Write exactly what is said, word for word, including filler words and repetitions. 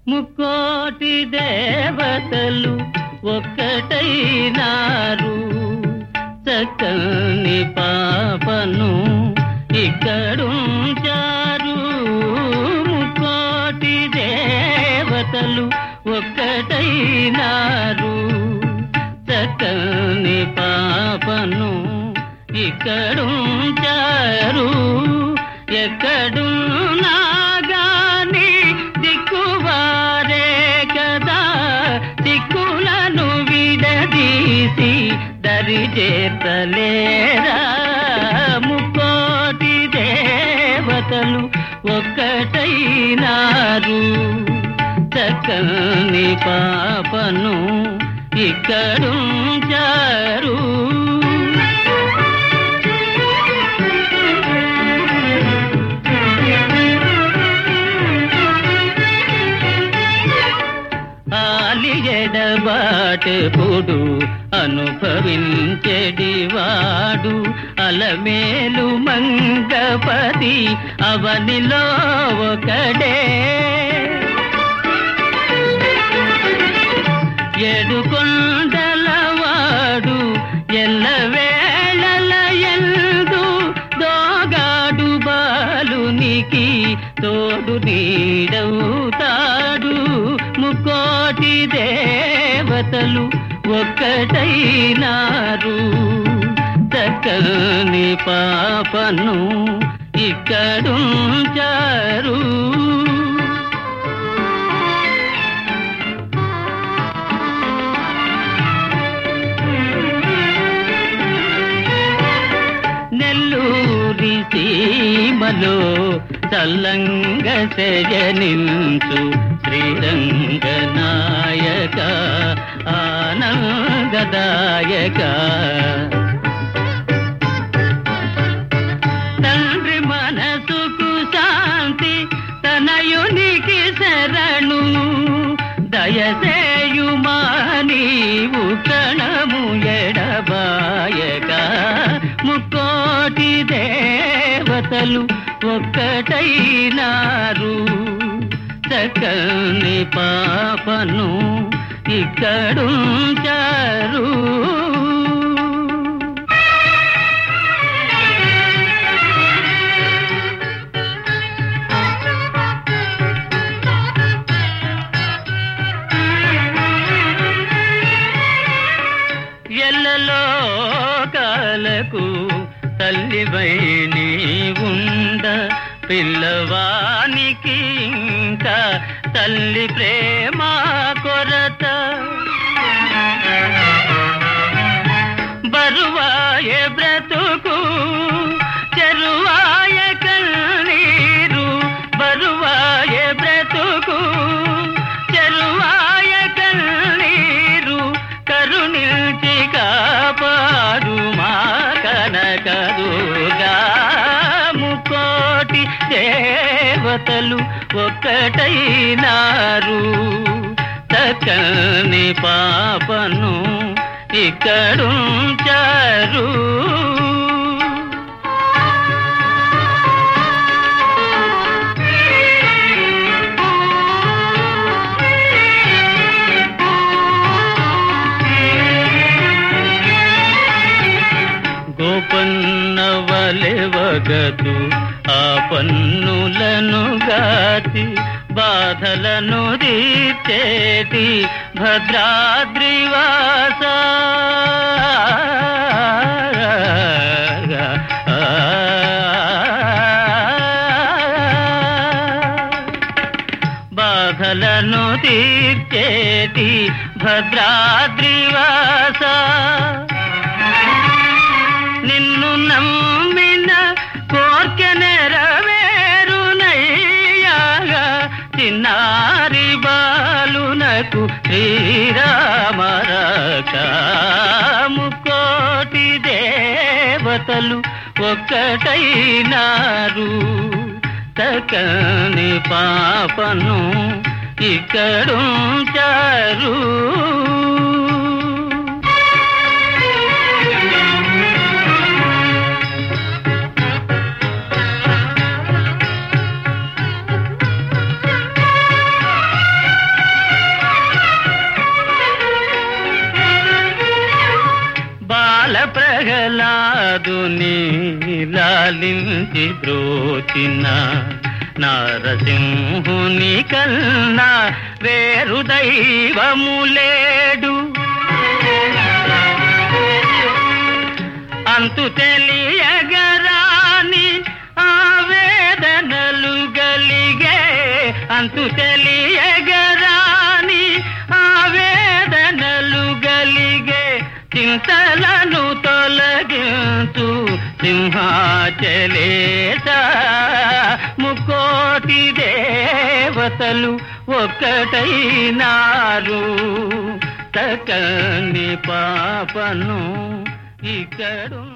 ముక్కోటి దేవతలు ఒక్కటైనారు, చక్కని పాపను ఇక్కడుంచారు. ముక్కోటి దేవతలు ఒక్కటైనారు, చక్కని పాపను ఇక్కడుంచారు. ఎక్కడున్నా గాని దిక్కువారే కదా, దిక్కులను విడదీసి దరి చేతలేరా. ముక్కోటి దేవతలు ఒక్కటైనారు, చక్కని పాపను ఇక్కడుంచారు. ఎడబాటెప్పుడు అనుభవించెడివాడు, అలమేలు మంగపతి అవనిలో ఒకడే. ఏడుకొండలవాడు ఎల్లవేళల యందు దోగాడు బాలునికి తోడు నీడవుతాడు. ముక్కోటి దేవతలు ఒక్కటైనారు, చక్కని పాపను ఇక్కడుంచారు. నెల్లూరి సీమలో చల్లంగ శయనించు శ్రీరంగనాయక ఆనందదాయక. తండ్రి మనసుకు శాంతి తనయునికి శరణు, దయసేయుమా నీవు కణము ఎడబాయక. ముక్కోటి దేవతలు ఒక్కటైనారు, చక్కని పాపను ఇక్కడుంచారు. ఎల్లలోకాలకు తల్లివై నీవుండ, పిల్లవానికి ఇంకా తల్లి ప్రేమ కొరత. బరువాయే బ్రతుకు చెరువాయ కన్నీరు, బరువాయే బ్రతుకు చెరువాయ కన్నీరు. కరుణించి కాపాడు మా కనకదుర్గా. ముక్కోటి దేవతలు ఒక్కటైనారు, చక్కని పాపను ఇక్కడుంచారు. గోపన్నవలెవగదు ఆ పన్నులను గాచి, బాధలను తీర్చేటి భద్రాద్రివాస. బాధలను తీర్చేటి భద్రాద్రివాస. నిన్ను నమ్మిన కోర్కె నెరవేరునయ్యాగా, చిన్నారి బాలునకు శ్రీరామరక్ష. ముక్కోటి దేవతలు ఒక్కటైనారు, చక్కని పాపను ఇక్కడుంచారు. ప్రహ్లాదుని లాలించి బ్రోచిన నారసింహుని కన్నా వేరు దైవము లేడు. అంతు తెలియగరాని ఆవేదనలు గలిగే, అంతు తెలియగరాని ఆవేదనలు గలిగే, చింతలను తొలగించు సింహాచలేశ. ముకోటి దేవతలు ఒక్కటైనారు, తకని పాపను ఇక్కడు